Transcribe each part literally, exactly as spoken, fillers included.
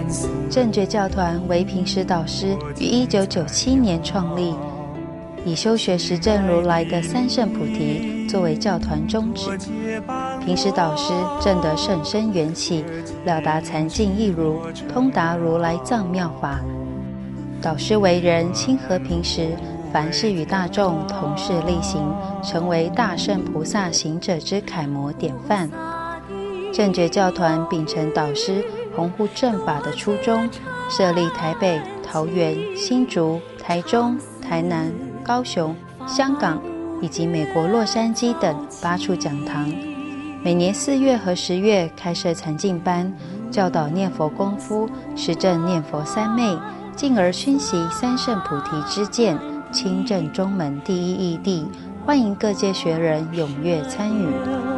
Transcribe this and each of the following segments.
正觉教团为平时导师于一九九七年创立，以修学实证如来的三圣菩提作为教团宗旨。平时导师证得甚深缘起，了达禅境义如，通达如来藏妙法。导师为人亲和平时，凡事与大众同事力行，成为大圣菩萨行者之楷模典范。正觉教团秉承导师弘护正法的初衷，设立台北、桃园、新竹、台中、台南、高雄、香港以及美国洛杉矶等八处讲堂，每年四月和十月开设禅境班，教导念佛功夫，实证念佛三昧，进而熏习三圣菩提之见，亲证中门第一义谛，欢迎各界学人踊跃参与。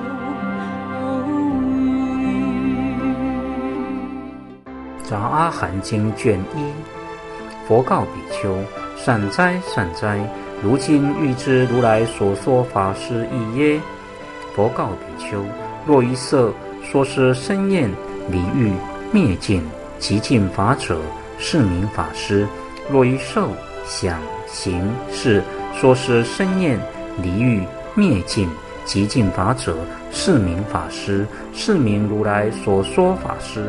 杂阿含经卷一，佛告比丘：善哉善哉，如今欲知如来所说法是义耶？佛告比丘：若于色说是生厌离欲灭尽极尽法者，是名法师；若于受想行识说是生厌离欲灭尽极尽法者，是名法师，是名如来所说法师。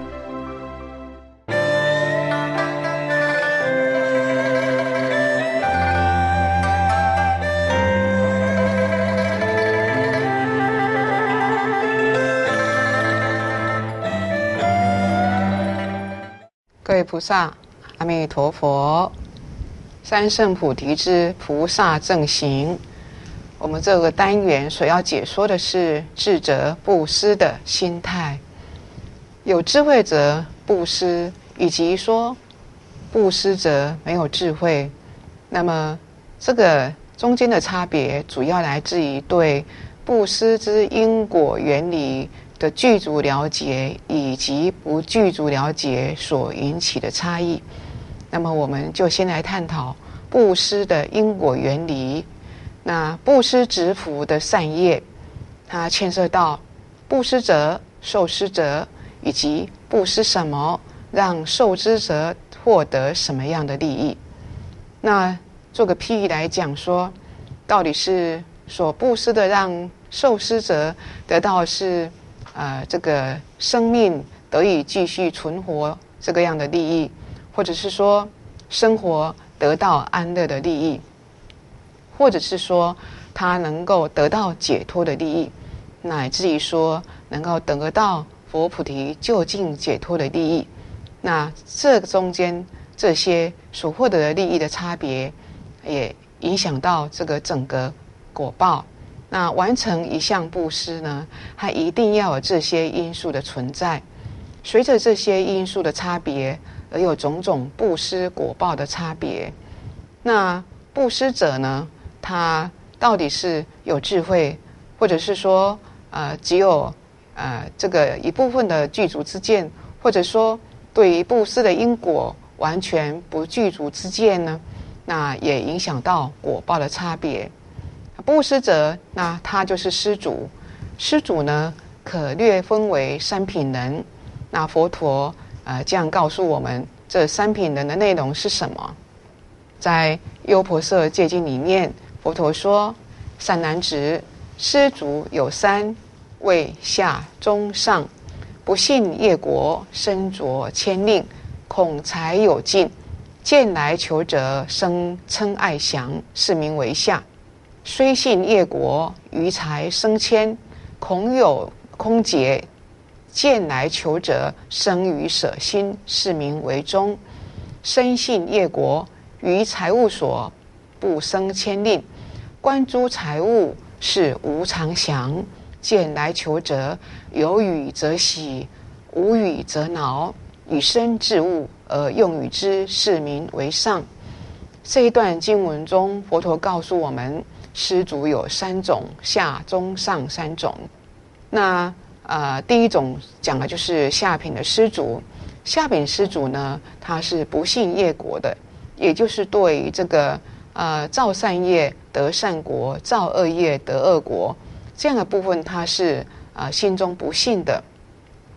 各位菩萨，阿弥陀佛！三圣菩提之菩萨正行，我们这个单元所要解说的是智者布施的心态。有智慧者布施，以及说布施者没有智慧。那么这个中间的差别，主要来自于对布施之因果原理的具足了解，以及不具足了解所引起的差异。那么我们就先来探讨布施的因果原理。那布施植福的善业，它牵涉到布施者、受施者，以及布施什么让受施者获得什么样的利益。那做个譬喻来讲说，到底是所布施的让受施者得到是呃，这个生命得以继续存活这个样的利益，或者是说生活得到安乐的利益，或者是说他能够得到解脱的利益，乃至于说能够得到佛菩提究竟解脱的利益。那这中间这些所获得的利益的差别，也影响到这个整个果报。那完成一项布施呢，它一定要有这些因素的存在。随着这些因素的差别，而有种种布施果报的差别。那布施者呢，他到底是有智慧，或者是说，呃，只有呃这个一部分的具足之见，或者说对于布施的因果完全不具足之见呢？那也影响到果报的差别。布施者，那他就是施主。施主呢，可略分为三品人。那佛陀呃这样告诉我们，这三品人的内容是什么？在优婆塞戒经里面，佛陀说：善男子，施主有三，为下中上。不信业果，身着千令，恐财有尽，见来求者，生嗔爱祥，是名为下。虽信业果，余财生迁，恐有空劫，见来求者，生于舍心，是名为中。深信业果，于财物所，不生迁令，观诸财物是无常祥，见来求者，有与则喜，无与则恼，以身治物而用与之，是名为上。这一段经文中，佛陀告诉我们，施主有三种，下中上三种。那呃，第一种讲的就是下品的施主。下品施主呢，他是不信业果的，也就是对于这个呃造善业得善果，造恶业得恶果这样的部分，他是呃心中不信的。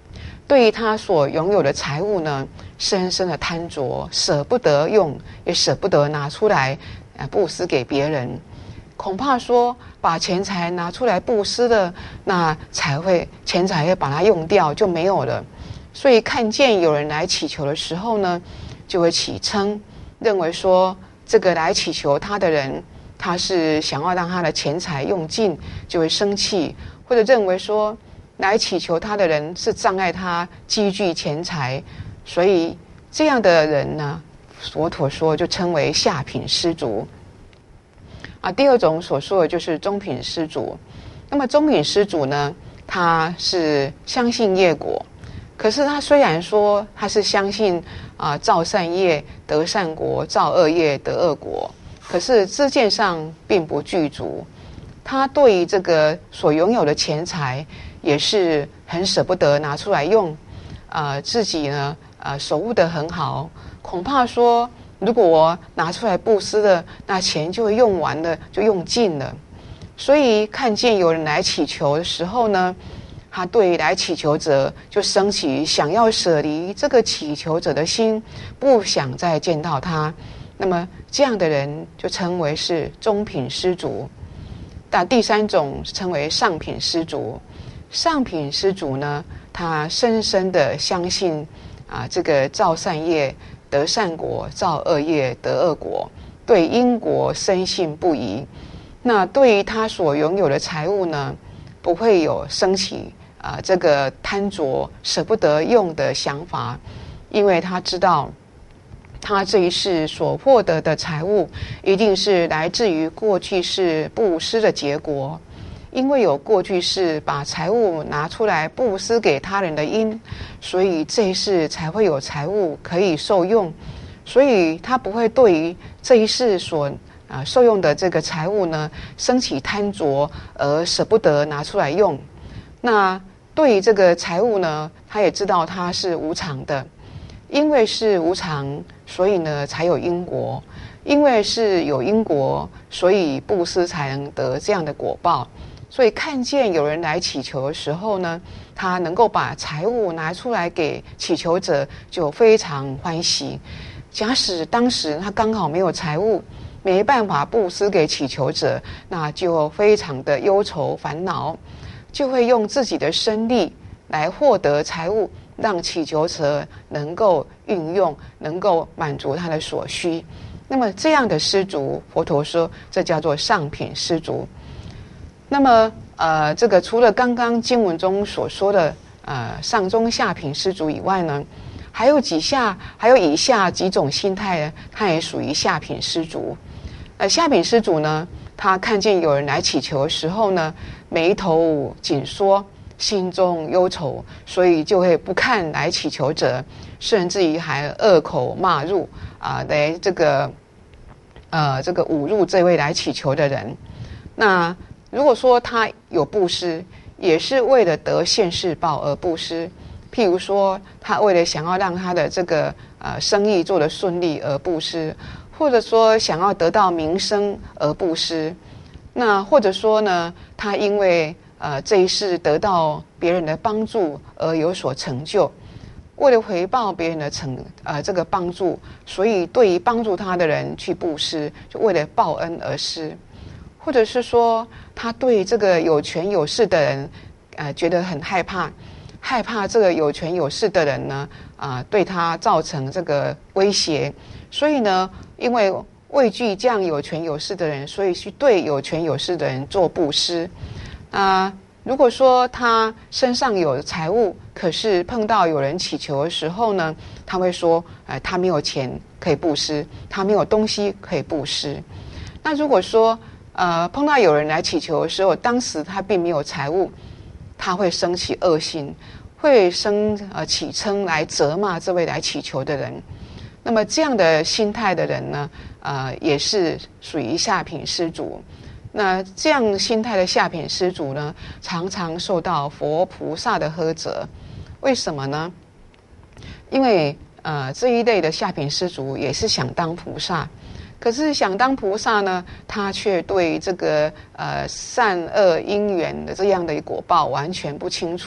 对于他所拥有的财物呢，深深的贪着，舍不得用，也舍不得拿出来呃布施给别人。恐怕说把钱财拿出来布施的，那才会钱财会把它用掉，就没有了。所以看见有人来祈求的时候呢，就会起嗔，认为说这个来祈求他的人，他是想要让他的钱财用尽，就会生气，或者认为说来祈求他的人是障碍他积聚钱财，所以这样的人呢，佛陀说就称为下品施主。啊，第二种所说的就是中品施主。那么中品施主呢，他是相信业果，可是他虽然说他是相信啊造善业得善果，造恶业得恶果，可是知见上并不具足。他对于这个所拥有的钱财也是很舍不得拿出来用，呃，自己呢呃守护得很好，恐怕说如果我拿出来布施了，那钱就会用完了，就用尽了。所以看见有人来祈求的时候呢，他对来祈求者就升起想要舍离这个祈求者的心，不想再见到他。那么这样的人就称为是中品施主。那第三种称为上品施主。上品施主呢，他深深的相信啊，这个造善业得善果，造恶业得恶果，对因果深信不疑。那对于他所拥有的财物呢，不会有升起啊这个贪着舍不得用的想法，因为他知道他这一世所获得的财物一定是来自于过去世布施的结果，因为有过去世把财物拿出来布施给他人的因，所以这一世才会有财物可以受用。所以他不会对于这一世所啊受用的这个财物呢升起贪着而舍不得拿出来用。那对于这个财物呢，他也知道它是无常的，因为是无常，所以呢才有因果，因为是有因果，所以布施才能得这样的果报。所以看见有人来祈求的时候呢，他能够把财物拿出来给祈求者，就非常欢喜。假使当时他刚好没有财物，没办法布施给祈求者，那就非常的忧愁烦恼，就会用自己的身力来获得财物，让祈求者能够运用，能够满足他的所需。那么这样的施主，佛陀说这叫做上品施主。那么呃，这个除了刚刚经文中所说的呃上中下品施主以外呢，还有几下，还有以下几种心态呢，它也属于下品施主。呃，下品施主呢，他看见有人来祈求的时候呢，眉头紧缩，心中忧愁，所以就会不看来祈求者，甚至于还恶口骂入啊、呃，来这个呃这个侮辱这位来祈求的人。那如果说他有布施，也是为了得现世报而布施。譬如说，他为了想要让他的这个呃生意做得顺利而布施，或者说想要得到名声而布施。那或者说呢，他因为呃这一世得到别人的帮助而有所成就，为了回报别人的成呃这个帮助，所以对于帮助他的人去布施，就为了报恩而施。或者是说，他对这个有权有势的人，呃，觉得很害怕，害怕这个有权有势的人呢，啊、呃，对他造成这个威胁，所以呢，因为畏惧这样有权有势的人，所以去对有权有势的人做布施。啊、呃，如果说他身上有财物，可是碰到有人祈求的时候呢，他会说，呃，他没有钱可以布施，他没有东西可以布施。那如果说，呃，碰到有人来祈求的时候，当时他并没有财物，他会生起恶心，会生呃起嗔来责骂这位来祈求的人。那么这样的心态的人呢，呃，也是属于下品施主。那这样心态的下品施主呢，常常受到佛菩萨的呵责。为什么呢？因为呃这一类的下品施主也是想当菩萨。可是想当菩萨呢，他却对这个呃善恶因缘的这样的果报完全不清楚，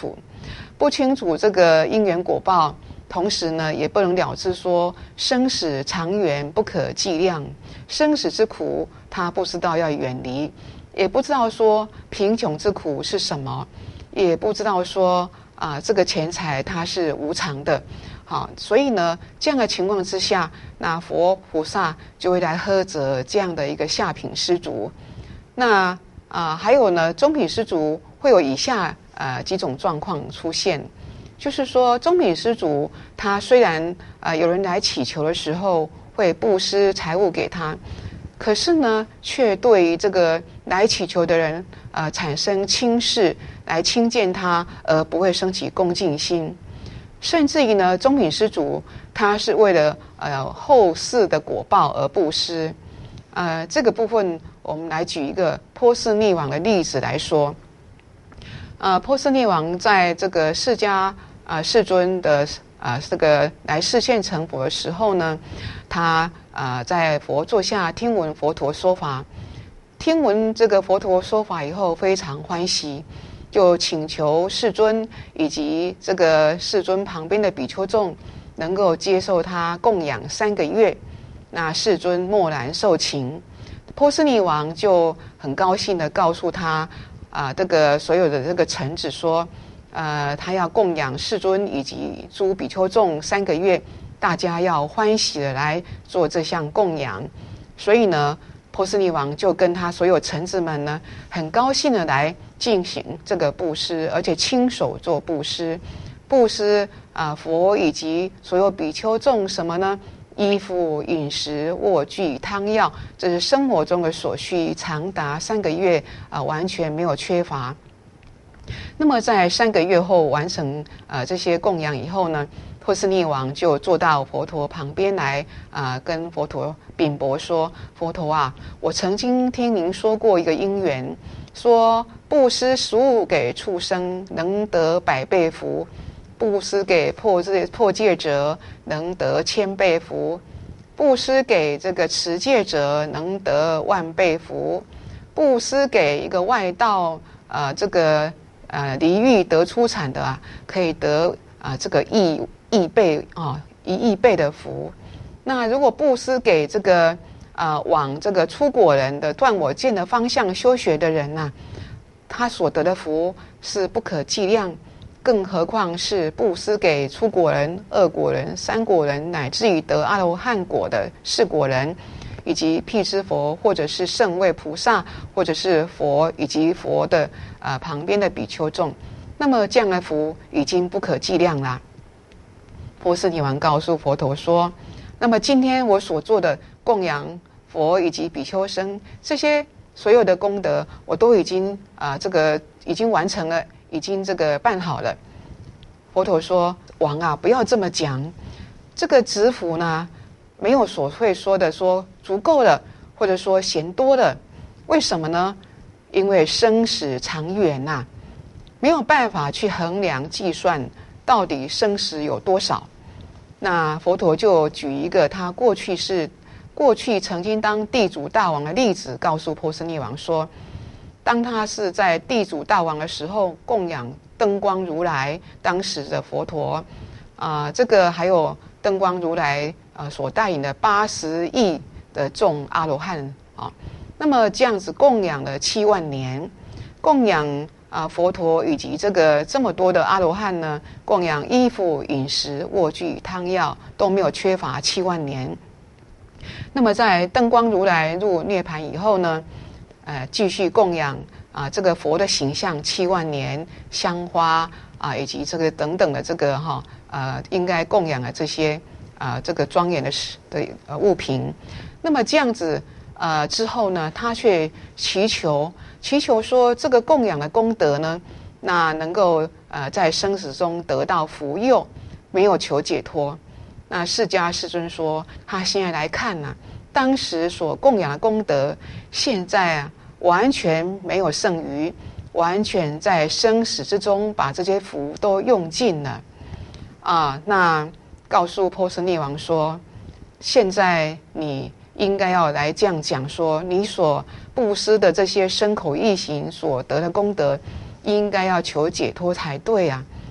不清楚这个因缘果报，同时呢也不能了知说生死长远不可计量，生死之苦他不知道要远离，也不知道说贫穷之苦是什么，也不知道说啊、呃、这个钱财它是无常的。好，所以呢，这样的情况之下，那佛菩萨就会来呵责这样的一个下品施主。那啊、呃，还有呢，中品施主会有以下呃几种状况出现，就是说，中品施主他虽然呃有人来祈求的时候会布施财物给他，可是呢，却对于这个来祈求的人呃产生轻视，来轻贱他，而不会升起恭敬心。甚至于呢，中品施主他是为了呃后世的果报而布施。呃，这个部分我们来举一个波斯匿王的例子来说。呃，波斯匿王在这个释迦啊世尊的啊这个来示现成佛的时候呢，他啊在佛座下听闻佛陀说法，听闻这个佛陀说法以后非常欢喜。就请求世尊以及这个世尊旁边的比丘众能够接受他供养三个月。那世尊默然受请，波斯匿王就很高兴的告诉他啊、呃，这个所有的这个臣子说，呃，他要供养世尊以及诸比丘众三个月，大家要欢喜的来做这项供养。所以呢，波斯匿王就跟他所有臣子们呢，很高兴的来进行这个布施，而且亲手做布施。布施啊、呃，佛以及所有比丘众什么呢？衣服、饮食、卧具、汤药，这是生活中的所需，长达三个月啊、呃，完全没有缺乏。那么在三个月后完成呃这些供养以后呢，波斯匿王就坐到佛陀旁边来啊、呃，跟佛陀禀薄说：“佛陀啊，我曾经听您说过一个因缘，说布施食物给畜生能得百倍福。”布施给破戒破戒者能得千倍福，布施给这个持戒者能得万倍福，布施给一个外道呃这个呃离欲得出产的啊，可以得啊、呃、这个亿亿倍啊、哦、一亿倍的福。那如果布施给这个呃往这个出果人的断我见的方向修学的人呐、啊，他所得的福是不可计量。更何况是布施给出果人、二果人、三果人，乃至于得阿罗汉果的四果人，以及辟支佛，或者是圣位菩萨，或者是佛以及佛的呃旁边的比丘众，那么这样的福已经不可计量啦。波斯匿王告诉佛陀说：“那么今天我所做的供养佛以及比丘僧，这些所有的功德，我都已经啊、呃、这个已经完成了。”已经这个办好了。佛陀说：“王啊，不要这么讲，这个子府呢，没有所会说的说足够了，或者说嫌多了。为什么呢？因为生死长远呐、啊，没有办法去衡量计算到底生死有多少。”那佛陀就举一个他过去是过去曾经当地主大王的例子，告诉波斯匿王说。当他是在地主大王的时候，供养灯光如来当时的佛陀，啊、呃，这个还有灯光如来呃所带领的八十亿的众阿罗汉啊，那么这样子供养了七万年，供养啊、呃、佛陀以及这个这么多的阿罗汉呢，供养衣服、饮食、卧具、汤药都没有缺乏七万年。那么在灯光如来入涅盘以后呢？呃，继续供养啊、呃，这个佛的形象七万年，香花啊、呃，以及这个等等的这个哈呃，应该供养的这些啊、呃，这个庄严的的呃物品。那么这样子呃之后呢，他却祈求祈求说，这个供养的功德呢，那能够呃在生死中得到福佑，没有求解脱。那释迦世尊说，他现在来看呢、啊，当时所供养的功德，现在啊。完全没有剩余，完全在生死之中把这些福都用尽了啊！那告诉波斯匿王说，现在你应该要来这样讲说，你所布施的这些身口意行所得的功德，应该要求解脱才对啊！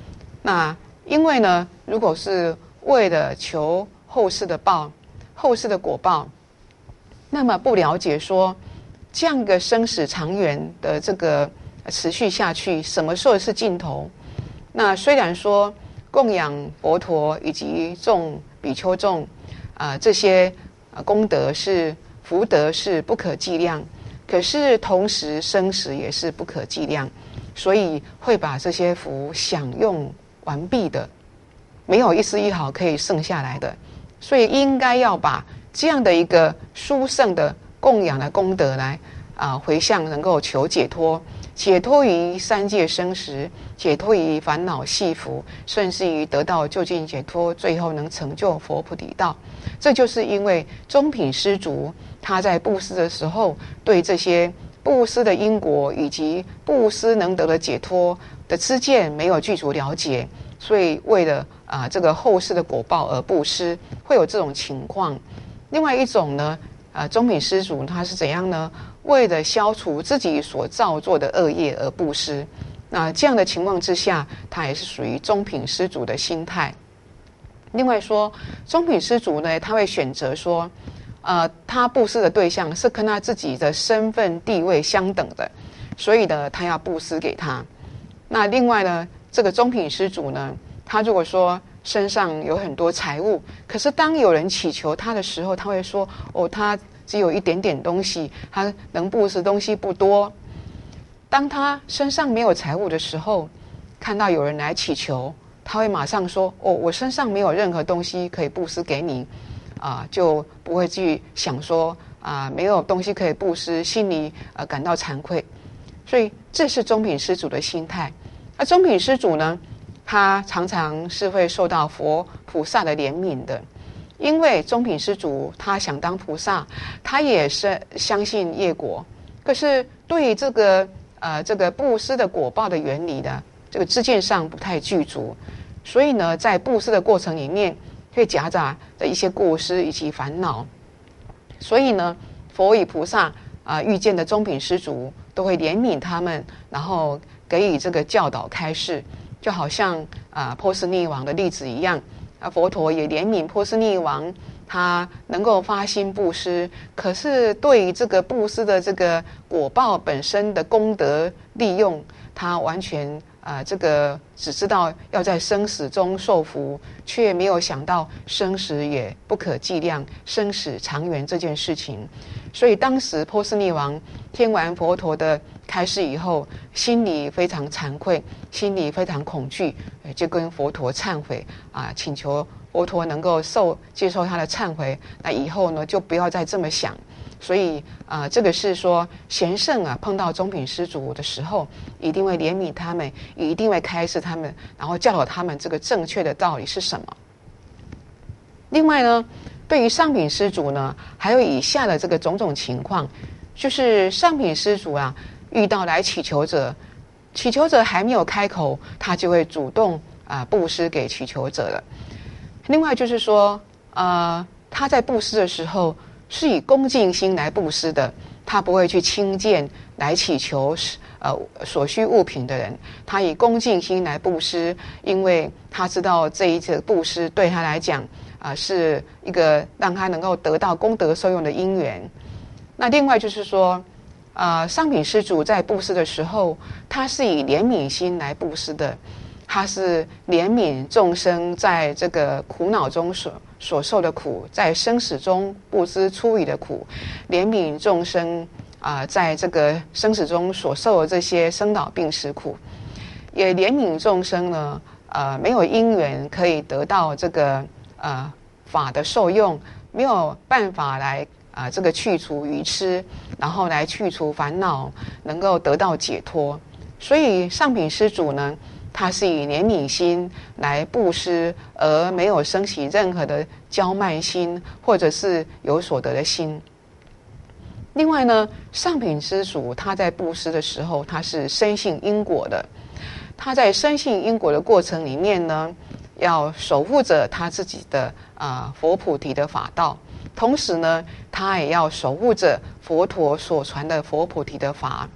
那因为呢，如果是为了求后世的报，后世的果报，那么不了解说这样一个生死长远的这个持续下去，什么时候是尽头？那虽然说供养佛陀以及众比丘众啊、呃、这些、呃、功德是福德是不可计量，可是同时生死也是不可计量，所以会把这些福享用完毕的，没有一丝一毫可以剩下来的，所以应该要把这样的一个殊胜的供养的功德来啊、呃、回向，能够求解脱，解脱于三界生死，解脱于烦恼系缚，甚至于得到究竟解脱，最后能成就佛菩提道。这就是因为中品施主他在布施的时候，对这些布施的因果以及布施能得的解脱的知见没有具足了解，所以为了啊、呃、这个后世的果报而布施，会有这种情况。另外一种呢，呃，中品施主他是怎样呢？为了消除自己所造作的恶业而布施。那这样的情况之下，他也是属于中品施主的心态。另外说，中品施主呢，他会选择说，呃，他布施的对象是跟他自己的身份地位相等的，所以呢，他要布施给他。那另外呢，这个中品施主呢，他如果说身上有很多财物，可是当有人祈求他的时候，他会说，哦，他只有一点点东西，他能布施东西不多。当他身上没有财物的时候，看到有人来祈求，他会马上说，哦，我身上没有任何东西可以布施给你，啊、呃，就不会去想说啊、呃，没有东西可以布施，心里呃感到惭愧。所以这是中品施主的心态。那中品施主呢，他常常是会受到佛菩萨的怜悯的，因为中品施主他想当菩萨，他也是相信业果，可是对于这个呃这个布施的果报的原理的这个知见上不太具足，所以呢，在布施的过程里面会夹杂的一些过失以及烦恼，所以呢，佛与菩萨啊、呃、遇见的中品施主都会怜悯他们，然后给予这个教导开示，就好像啊、呃、波斯匿王的例子一样，啊佛陀也怜悯波斯匿王，他能够发心布施，可是对于这个布施的这个果报本身的功德利用，他完全啊、呃、这个只知道要在生死中受福，却没有想到生死也不可计量，生死长远这件事情。所以当时波斯匿王听完佛陀的开示以后，心里非常惭愧，心里非常恐惧，就跟佛陀忏悔啊，请求佛陀能够受接受他的忏悔，那以后呢就不要再这么想。所以啊、呃，这个是说贤圣啊碰到中品施主的时候，一定会怜悯他们，一定会开示他们，然后教导他们这个正确的道理是什么。另外呢，对于上品施主呢，还有以下的这个种种情况，就是上品施主啊，遇到来祈求者，祈求者还没有开口，他就会主动啊、呃、布施给祈求者了。另外就是说，呃，他在布施的时候是以恭敬心来布施的，他不会去轻贱来祈求呃所需物品的人，他以恭敬心来布施，因为他知道这一次布施对他来讲啊、呃、是一个让他能够得到功德受用的因缘。那另外就是说，呃，上品施主在布施的时候，他是以怜悯心来布施的，他是怜悯众生在这个苦恼中所所受的苦，在生死中不知出离的苦，怜悯众生啊、呃，在这个生死中所受的这些生老病死苦，也怜悯众生呢，呃，没有因缘可以得到这个呃法的受用，没有办法来啊、呃、这个去除愚痴，然后来去除烦恼，能够得到解脱。所以上品施主呢，他是以怜悯心来布施，而没有升起任何的骄慢心，或者是有所得的心。另外呢，上品施主他在布施的时候，他是深信因果的。他在深信因果的过程里面呢，要守护着他自己的啊、呃、佛菩提的法道，同时呢，他也要守护着佛陀所传的佛菩提的法。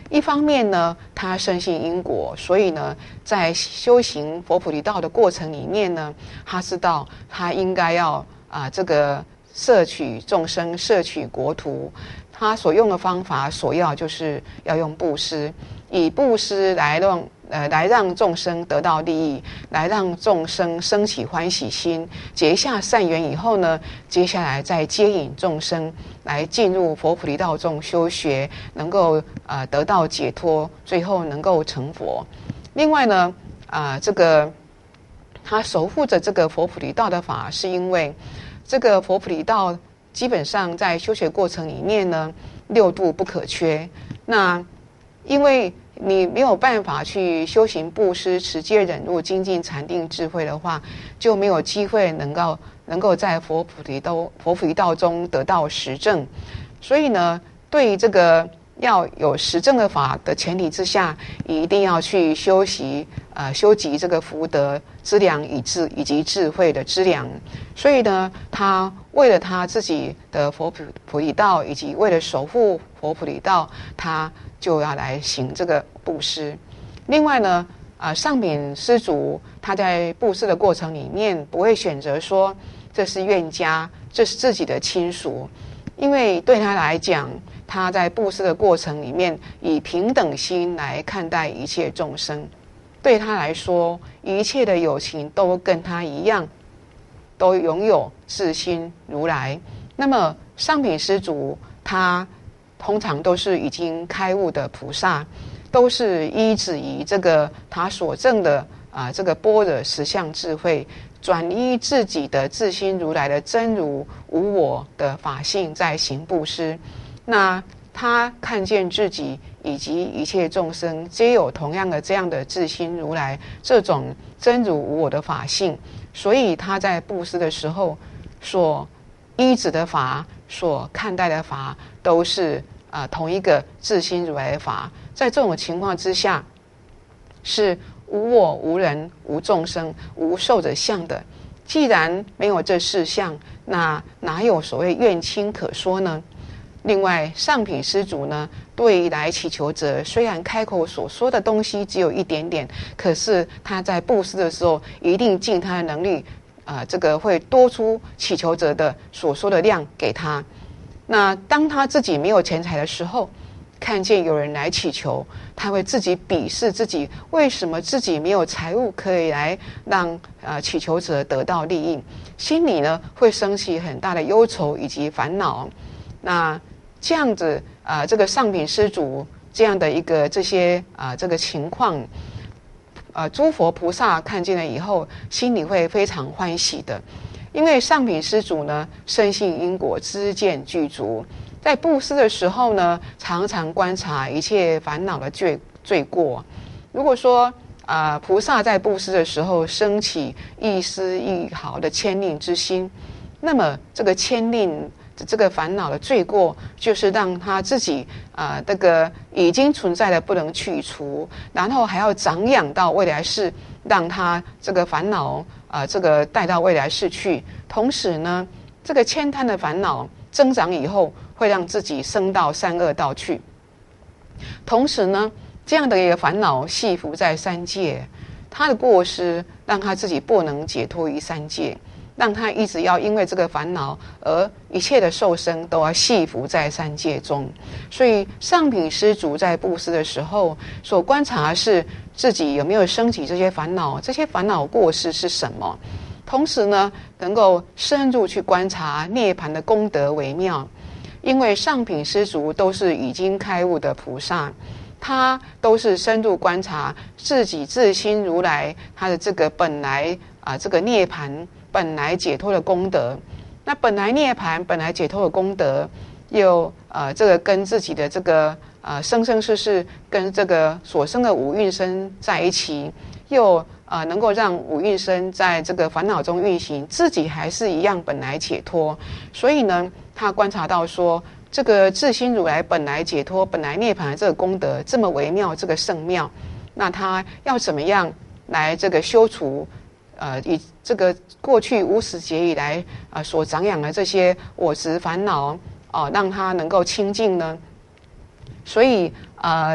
一方面呢，他深信因果，所以呢，在修行佛菩提道的过程里面呢，他知道他应该要啊、呃、这个摄取众生，摄取国土。他所用的方法，所要就是要用布施，以布施来让呃来让众生得到利益，来让众生升起欢喜心，结下善缘以后呢，接下来再接引众生来进入佛菩提道中修学，能够呃得到解脱，最后能够成佛。另外呢，啊、呃、这个他守护着这个佛菩提道的法，是因为这个佛菩提道基本上在修学过程里面呢，六度不可缺。那因为你没有办法去修行布施、持戒、忍辱、精进、禅定、智慧的话，就没有机会能够能够在佛菩提道佛菩提道中得到实证。所以呢，对于这个要有实证的法的前提之下，一定要去修习呃修集这个福德资粮以智以及智慧的资粮。所以呢，他为了他自己的佛菩菩提道，以及为了守护佛菩提道，他就要来行这个布施。另外呢，啊、呃、上品施主他在布施的过程里面，不会选择说这是怨家，这是自己的亲属，因为对他来讲，他在布施的过程里面，以平等心来看待一切众生。对他来说，一切的有情都跟他一样，都拥有自心如来。那么上品施主他通常都是已经开悟的菩萨，都是依止于这个他所证的啊、呃、这个般若实相智慧，转依自己的自心如来的真如无我的法性在行布施。那他看见自己以及一切众生皆有同样的这样的自心如来这种真如无我的法性，所以他在布施的时候所依止的法，所看待的法，都是呃同一个自心如来的法。在这种情况之下，是无我无人无众生无寿者相的。既然没有这四相，那哪有所谓怨亲可说呢？另外，上品施主呢，对于来祈求者，虽然开口所说的东西只有一点点，可是他在布施的时候，一定尽他的能力，呃，这个会多出祈求者的所说的量给他。那当他自己没有钱财的时候，看见有人来祈求，他会自己鄙视自己，为什么自己没有财物可以来让呃祈求者得到利益，心里呢会升起很大的忧愁以及烦恼。那这样子啊、呃，这个上品施主这样的一个这些啊、呃、这个情况，呃，诸佛菩萨看见了以后，心里会非常欢喜的，因为上品施主呢，深信因果，知见具足，在布施的时候呢，常常观察一切烦恼的罪罪过。如果说啊、呃，菩萨在布施的时候升起一丝一毫的牵令之心，那么这个牵令这个烦恼的罪过，就是让他自己啊、呃，这个已经存在的不能去除，然后还要长养到未来世，让他这个烦恼啊、呃，这个带到未来世去。同时呢，这个悭贪的烦恼增长以后，会让自己升到三恶道去。同时呢，这样的一个烦恼系服在三界，他的过失让他自己不能解脱于三界，让他一直要因为这个烦恼而一切的受生都要系服在三界中。所以上品施主在布施的时候，所观察的是自己有没有升起这些烦恼，这些烦恼过失是什么。同时呢，能够深入去观察涅槃的功德微妙。因为上品施主都是已经开悟的菩萨，他都是深入观察自己自心如来他的这个本来啊、呃、这个涅槃本来解脱的功德。那本来涅槃本来解脱的功德，又呃这个跟自己的这个呃生生世世跟这个所生的五蕴身在一起，又呃能够让五蕴身在这个烦恼中运行，自己还是一样本来解脱。所以呢，他观察到说，这个自心如来本来解脱本来涅槃的这个功德这么微妙，这个圣妙，那他要怎么样来这个修除呃，以这个过去无始劫以来啊、呃、所长养的这些我执烦恼哦、呃，让他能够清净呢？所以呃，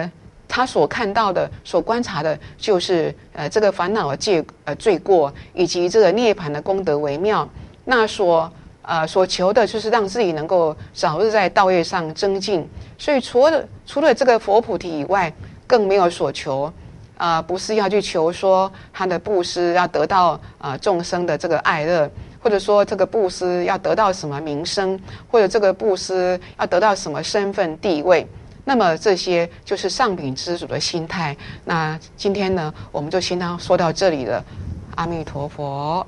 他所看到的、所观察的，就是呃这个烦恼的戒呃罪过，以及这个涅槃的功德微妙。那所呃所求的，就是让自己能够早日在道业上增进。所以除了除了这个佛菩提以外，更没有所求。啊、呃，不是要去求说他的布施要得到啊、呃、众生的这个爱乐，或者说这个布施要得到什么名声，或者这个布施要得到什么身份地位。那么这些就是上品知足的心态。那今天呢，我们就先到说到这里了。阿弥陀佛。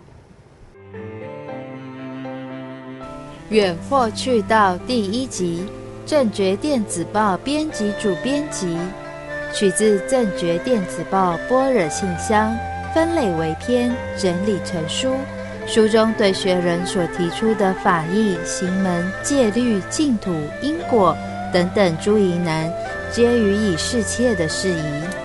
远惑去道第一集，正觉电子报编辑主编辑。取自正觉电子报般若信箱，分类为篇，整理成书。书中对学人所提出的法义、行门、戒律、净土、因果等等诸疑难，皆予以适切的释疑。